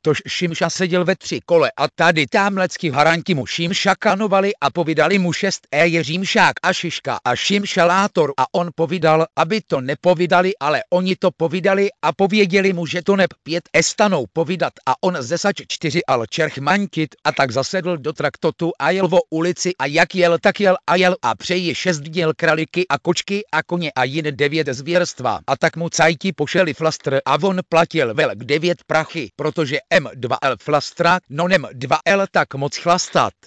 tož Šimša seděl ve 3 kole a tady támlecky haranti mu Šimša kanovali a povídali mu 6 je Římšák a Šiška a Šimšalátor a on povídal, aby to nepovídali, ale oni to povídali a pověděli mu, že to neb 5 stanou povídat a on zesač 4 al čerch mantit a tak zasedl do traktotu a jel vo ulici a jak jel, tak jel a přeji 6 děl kraliky a kočky a koně a jin 9 zvěrstva a tak mu cajti pošeli flastr a on platil velk 9 prachy, protože M2L flastra, no nem 2L tak moc chlastat.